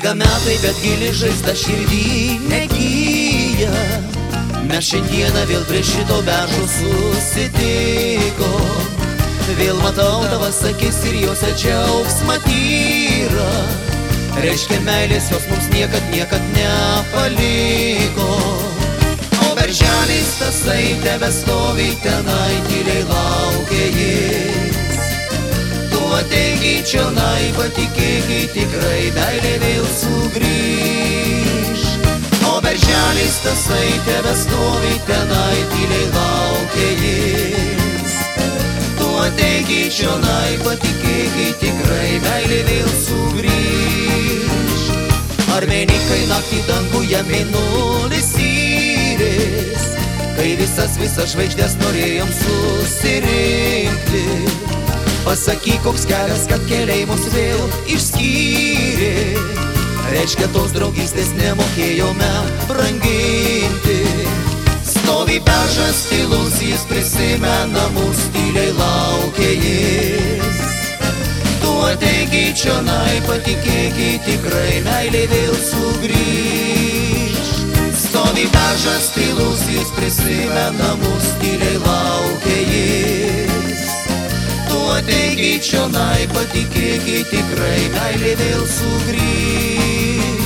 Bėga metai, bet gili žaizda širdį negyja. Mes šiandieną vėl prie šito beržo susitikom. Vėl matau tavas akis ir jose džiaugsmą tyrą. Reiškia meilės jos mums niekad nepaliko. O berželis tasai tebestovi tenai, tyliai laukia jis. Tu ateik į čionai, patikėk, tikrai meilė vėl sugrįž. O berželis tasai tebestovi tenai, tyliai laukia jis. Tu ateik į čionai, patikėk, tikrai meilė vėl sugrįž. Ar menikai naktį danguje mėnulis įrės, kai visas žvaigždės norėjom susirinkti. Pasakyk, koks kelias, kad keliai mus vėl išskyrė. Reiškia, tos draugystės nemokėjome branginti. Stovi beržas tylus, jis prisimena mus, tyliai laukia jis. Tu ateik į čionai, patikėk, tikrai meilė vėl sugrįž. Stovi beržas tylus, jis prisimena mus, tyliai laukia jis. Tu ateik į čionai, patikėk, tikrai meilė vėl sugrįž.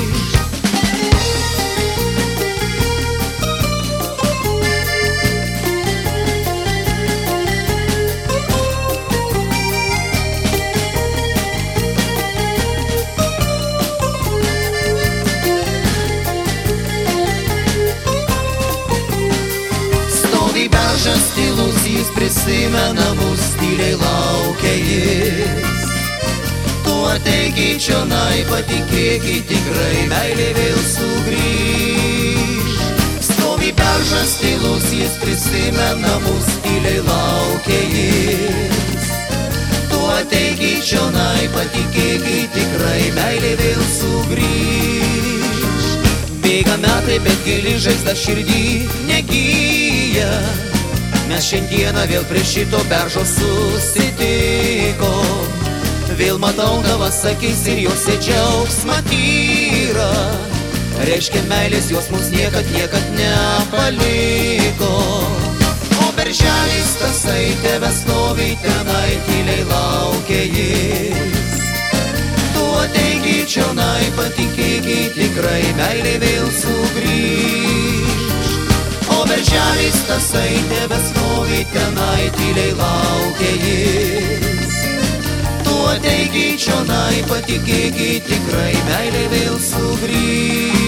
Beržas tylus, jis prisimena mus, tyliai laukia jis. Tu ateik į čionai, patikėk, tikrai meilė vėl sugrįž. Stovi beržas tylus, jis prisimena mus, tyliai laukia jis. Tu ateik į čionai, patikėk, tikrai meilė vėl sugrįž. Bėga metai, bet gili žaizda širdį negyja. Mes šiandieną vėl prie šito beržo susitikom. Vėl matau tavas akis ir jose džiaugsmą tyrą. Reiškia, meilės jos mums niekad nepaliko. O berželis tasai tebestovi tenai, tyliai laukia jis. Tu ateik į čionai, patikėk, tikrai meilė vėl sugrįž. O berželis tasai tebestovi tenai, tyliai laukia jis. Tu ateik į čionai, patikėk, tikrai meilė vėl sugrįž.